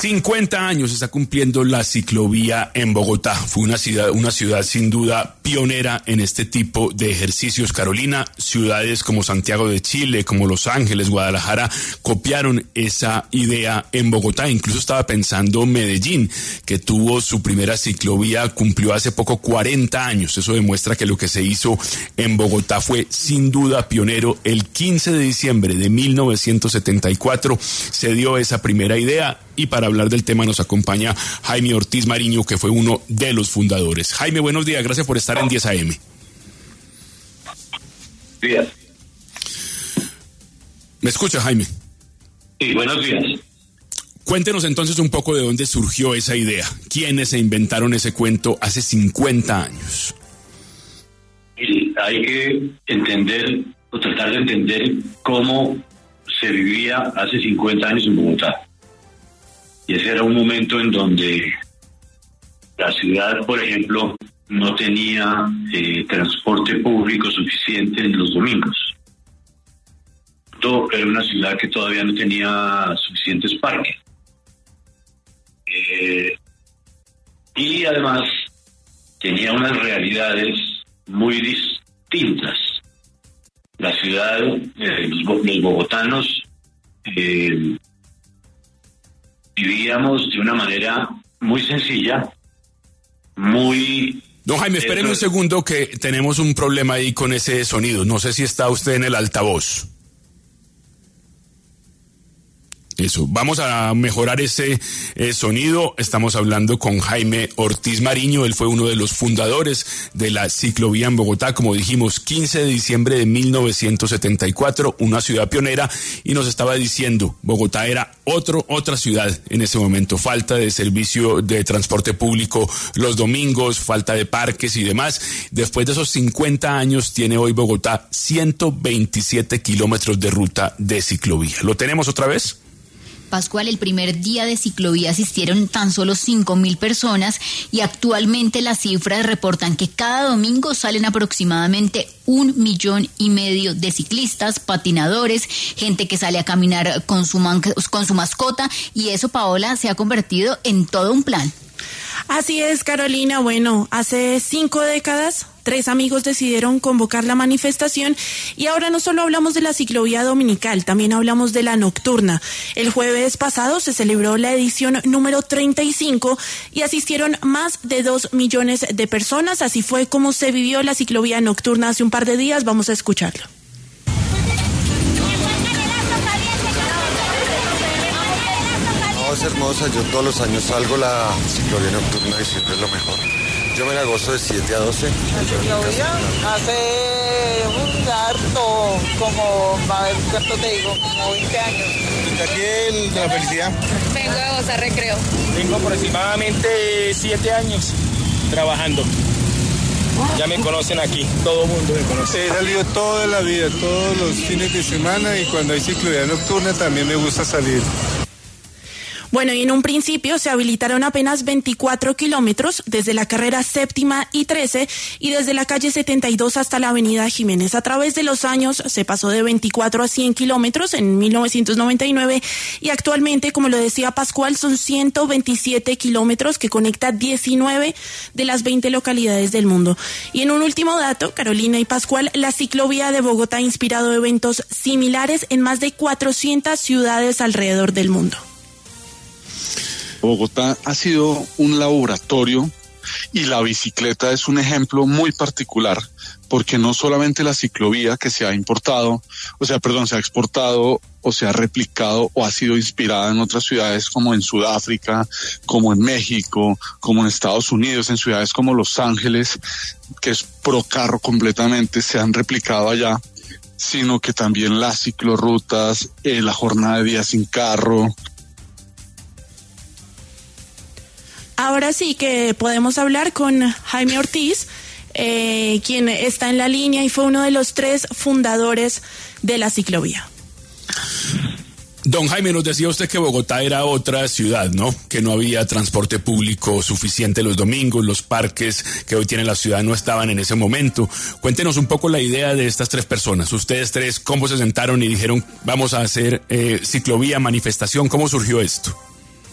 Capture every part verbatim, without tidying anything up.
cincuenta años está cumpliendo la ciclovía en Bogotá. Fue una ciudad, una ciudad sin duda pionera en este tipo de ejercicios, Carolina. Ciudades como Santiago de Chile, como Los Ángeles, Guadalajara, copiaron esa idea en Bogotá. Incluso estaba pensando Medellín, que tuvo su primera ciclovía, cumplió hace poco cuarenta años. Eso demuestra que lo que se hizo en Bogotá fue sin duda pionero. El quince de diciembre de mil novecientos setenta y cuatro se dio esa primera idea. Y para hablar del tema nos acompaña Jaime Ortiz Mariño, que fue uno de los fundadores. Jaime, buenos días, gracias por estar en diez A M. Días. ¿Me escucha, Jaime? Sí, buenos días. Cuéntenos entonces un poco de dónde surgió esa idea. ¿Quiénes se inventaron ese cuento hace cincuenta años? Y hay que entender, o tratar de entender cómo se vivía hace cincuenta años en Bogotá. Y ese era un momento en donde la ciudad, por ejemplo, no tenía eh, transporte público suficiente en los domingos. Era una ciudad que todavía no tenía suficientes parques. Eh, y además tenía unas realidades muy distintas. La ciudad, eh, los, los bogotanos, eh, vivíamos de una manera muy sencilla, muy... Don Jaime, espéreme un segundo que tenemos un problema ahí con ese sonido. No sé si está usted en el altavoz. Eso, vamos a mejorar ese eh, sonido. Estamos hablando con Jaime Ortiz Mariño. Él fue uno de los fundadores de la ciclovía en Bogotá, como dijimos, quince de diciembre de mil novecientos setenta y cuatro, una ciudad pionera, y nos estaba diciendo, Bogotá era otro, otra ciudad en ese momento. Falta de servicio de transporte público los domingos, falta de parques y demás. Después de esos cincuenta años tiene hoy Bogotá ciento veintisiete kilómetros de ruta de ciclovía. ¿Lo tenemos otra vez? Pascual, el primer día de ciclovía asistieron tan solo cinco mil personas y actualmente las cifras reportan que cada domingo salen aproximadamente un millón y medio de ciclistas, patinadores, gente que sale a caminar con su, man- con su mascota, y eso, Paola, se ha convertido en todo un plan. Así es, Carolina. Bueno, hace cinco décadas, tres amigos decidieron convocar la manifestación y ahora no solo hablamos de la ciclovía dominical, también hablamos de la nocturna. El jueves pasado se celebró la edición número treinta y cinco y asistieron más de dos millones de personas. Así fue como se vivió la ciclovía nocturna hace un par de días. Vamos a escucharlo. Es hermosa, yo todos los años salgo, la ciclovía nocturna y siempre es lo mejor. Yo me la gozo de siete a doce. La ciclovía hace un harto, como, a ver, ¿cuánto te digo? Como veinte años. ¿De aquí el, de la felicidad? Vengo de gozar recreo. Tengo aproximadamente siete años trabajando. Ya me conocen aquí, todo el mundo me conoce. He salido toda la vida, todos los fines de semana, y cuando hay ciclovía nocturna también me gusta salir. Bueno, y en un principio se habilitaron apenas veinticuatro kilómetros desde la carrera séptima y trece y desde la calle setenta y dos hasta la avenida Jiménez. A través de los años se pasó de veinticuatro a cien kilómetros en mil novecientos noventa y nueve y actualmente, como lo decía Pascual, son ciento veintisiete kilómetros que conecta diecinueve de las veinte localidades del mundo. Y en un último dato, Carolina y Pascual, la ciclovía de Bogotá ha inspirado eventos similares en más de cuatrocientas ciudades alrededor del mundo. Bogotá ha sido un laboratorio y la bicicleta es un ejemplo muy particular, porque no solamente la ciclovía que se ha importado, o sea, perdón, se ha exportado o se ha replicado o ha sido inspirada en otras ciudades como en Sudáfrica, como en México, como en Estados Unidos, en ciudades como Los Ángeles, que es pro carro completamente, se han replicado allá, sino que también las ciclorrutas, eh, la jornada de día sin carro. Ahora sí que podemos hablar con Jaime Ortiz, eh, quien está en la línea y fue uno de los tres fundadores de la ciclovía. Don Jaime, nos decía usted que Bogotá era otra ciudad, ¿no? Que no había transporte público suficiente los domingos, los parques que hoy tiene la ciudad no estaban en ese momento. Cuéntenos un poco la idea de estas tres personas. Ustedes tres, ¿cómo se sentaron y dijeron vamos a hacer eh, ciclovía, manifestación? ¿Cómo surgió esto?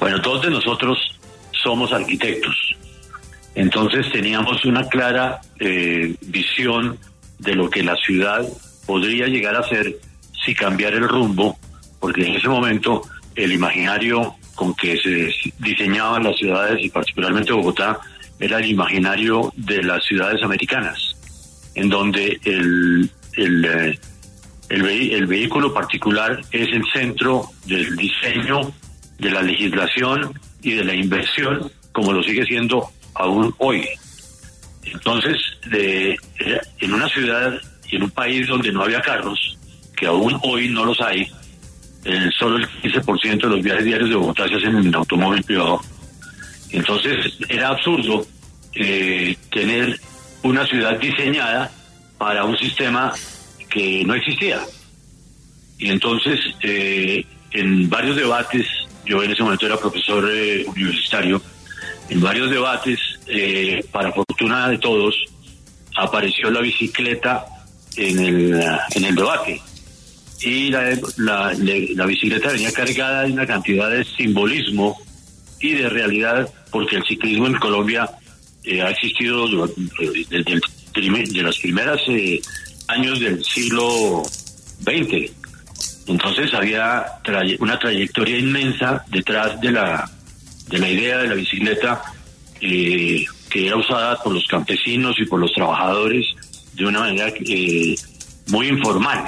Bueno, todos de nosotros somos arquitectos, entonces teníamos una clara eh, visión de lo que la ciudad podría llegar a ser si cambiara el rumbo, porque en ese momento el imaginario con que se diseñaban las ciudades, y particularmente Bogotá, era el imaginario de las ciudades americanas, en donde el, el, el, el, ve, el vehículo particular es el centro del diseño, de la legislación y de la inversión, como lo sigue siendo aún hoy. Entonces, de, en una ciudad y en un país donde no había carros, que aún hoy no los hay, eh, solo el quince por ciento de los viajes diarios de Bogotá se hacen en automóvil privado. Entonces, era absurdo eh, tener una ciudad diseñada para un sistema que no existía. Y entonces, eh, en varios debates, yo en ese momento era profesor eh, universitario, en varios debates, eh, para fortuna de todos, apareció la bicicleta en el, en el debate. Y la, la, la bicicleta venía cargada de una cantidad de simbolismo y de realidad, porque el ciclismo en Colombia eh, ha existido desde el primer, de los primeros eh, años del siglo veinte. Entonces había traye, una trayectoria inmensa detrás de la de la idea de la bicicleta, eh, que era usada por los campesinos y por los trabajadores de una manera eh, muy informal.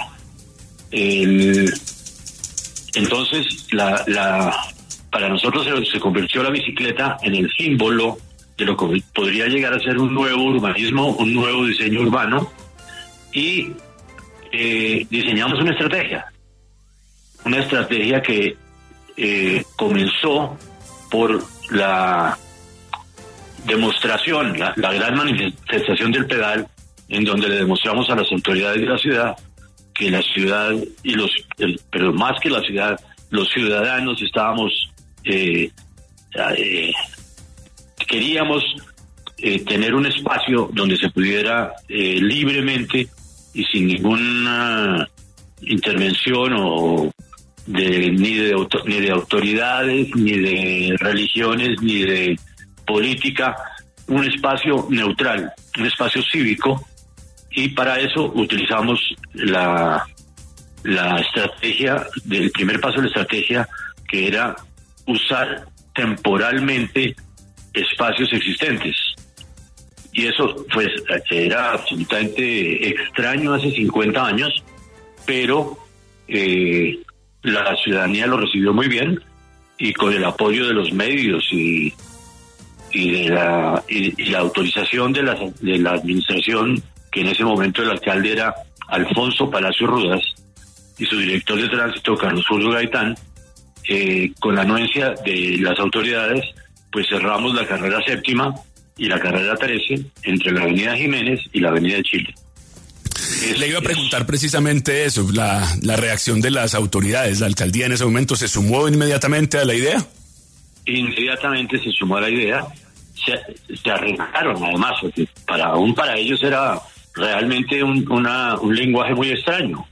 El, entonces, la, la, para nosotros se, se convirtió la bicicleta en el símbolo de lo que podría llegar a ser un nuevo urbanismo, un nuevo diseño urbano, y eh, diseñamos una estrategia, una estrategia que eh, comenzó por la demostración, la, la gran manifestación del pedal, en donde le demostramos a las autoridades de la ciudad que la ciudad y los, el, pero más que la ciudad, los ciudadanos estábamos, eh, eh, queríamos eh, tener un espacio donde se pudiera eh, libremente y sin ninguna intervención o de ni de ni de autoridades, ni de religiones, ni de política, un espacio neutral, un espacio cívico. Y para eso utilizamos la, la estrategia, del primer paso de la estrategia, que era usar temporalmente espacios existentes. Y eso pues era absolutamente extraño hace cincuenta años, pero eh, la ciudadanía lo recibió muy bien, y con el apoyo de los medios y, y, de, la, y, y la autorización de la, de la administración, que en ese momento el alcalde era Alfonso Palacio Rudas y su director de tránsito Carlos Julio Gaitán, eh, con la anuencia de las autoridades, pues cerramos la carrera séptima y la carrera trece entre la avenida Jiménez y la avenida de Chile. Es, Le iba a preguntar precisamente eso, la, la reacción de las autoridades. ¿La alcaldía en ese momento se sumó inmediatamente a la idea? Inmediatamente se sumó a la idea, se, se arreglaron además, porque para, aún para ellos era realmente un, una, un lenguaje muy extraño.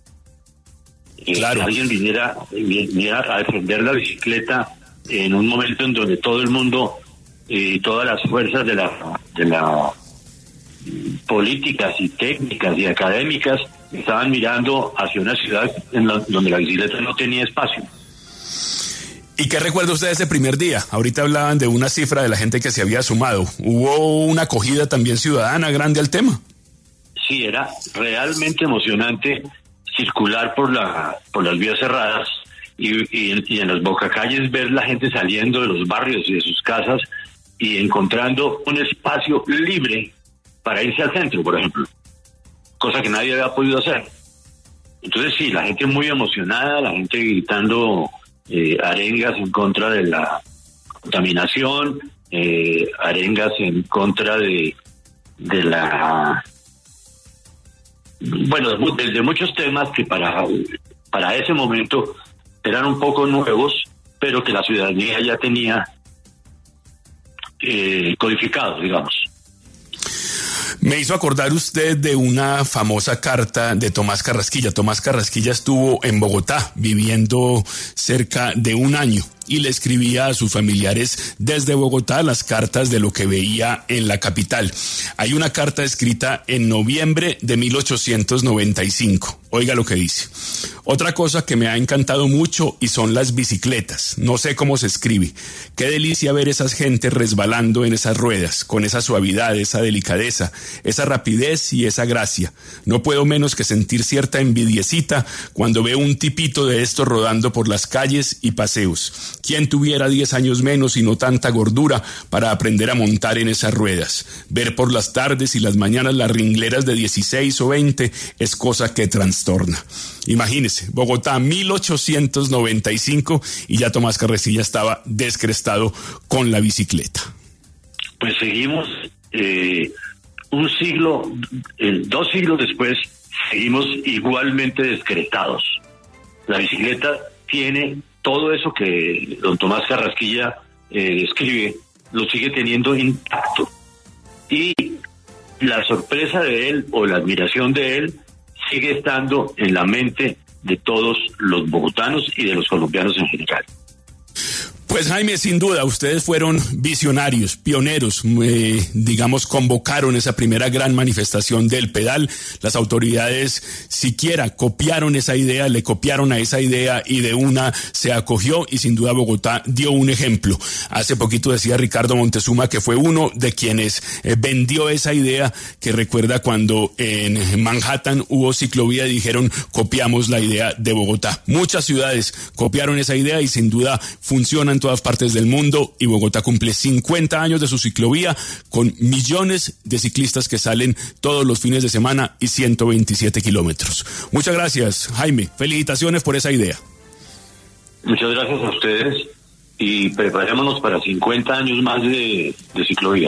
Claro. Eh, que alguien viniera, viniera a defender la bicicleta en un momento en donde todo el mundo y eh, todas las fuerzas de la, de la políticas y técnicas y académicas estaban mirando hacia una ciudad en la, donde la bicicleta no tenía espacio. ¿Y qué recuerda usted de ese primer día? Ahorita hablaban de una cifra de la gente que se había sumado. ¿Hubo una acogida también ciudadana grande al tema? Sí, era realmente emocionante circular por la por las vías cerradas y, y, y en las bocacalles ver la gente saliendo de los barrios y de sus casas y encontrando un espacio libre para irse al centro, por ejemplo, cosa que nadie había podido hacer. Entonces sí, la gente muy emocionada, la gente gritando eh, arengas en contra de la contaminación, eh, arengas en contra de, de la... Bueno, desde muchos temas que para, para ese momento eran un poco nuevos, pero que la ciudadanía ya tenía eh, codificados, digamos. Me hizo acordar usted de una famosa carta de Tomás Carrasquilla. Tomás Carrasquilla estuvo en Bogotá viviendo cerca de un año y le escribía a sus familiares desde Bogotá las cartas de lo que veía en la capital. Hay una carta escrita en noviembre de mil ochocientos noventa y cinco. Oiga lo que dice. Otra cosa que me ha encantado mucho y son las bicicletas. No sé cómo se escribe. Qué delicia ver esas gentes resbalando en esas ruedas, con esa suavidad, esa delicadeza, esa rapidez y esa gracia. No puedo menos que sentir cierta envidiecita cuando veo un tipito de estos rodando por las calles y paseos. ¿Quién tuviera diez años menos y no tanta gordura para aprender a montar en esas ruedas? Ver por las tardes y las mañanas las ringleras de dieciséis o veinte es cosa que trastorna. Imagínese, Bogotá mil ochocientos noventa y cinco y ya Tomás Carrasquilla estaba descrestado con la bicicleta. Pues seguimos eh, un siglo, eh, dos siglos después, seguimos igualmente descrestados. La bicicleta tiene todo eso que don Tomás Carrasquilla eh, describe, lo sigue teniendo intacto. Y la sorpresa de él o la admiración de él sigue estando en la mente de todos los bogotanos y de los colombianos en general. Pues Jaime, sin duda, ustedes fueron visionarios, pioneros, eh, digamos, convocaron esa primera gran manifestación del pedal. Las autoridades siquiera copiaron esa idea, le copiaron a esa idea y de una se acogió y sin duda Bogotá dio un ejemplo. Hace poquito decía Ricardo Montezuma que fue uno de quienes eh, vendió esa idea, que recuerda cuando en Manhattan hubo ciclovía y dijeron copiamos la idea de Bogotá. Muchas ciudades copiaron esa idea y sin duda funciona en todas partes del mundo y Bogotá cumple cincuenta años de su ciclovía con millones de ciclistas que salen todos los fines de semana y ciento veintisiete kilómetros. Muchas gracias, Jaime. Felicitaciones por esa idea. Muchas gracias a ustedes y preparémonos para cincuenta años más de, de ciclovía.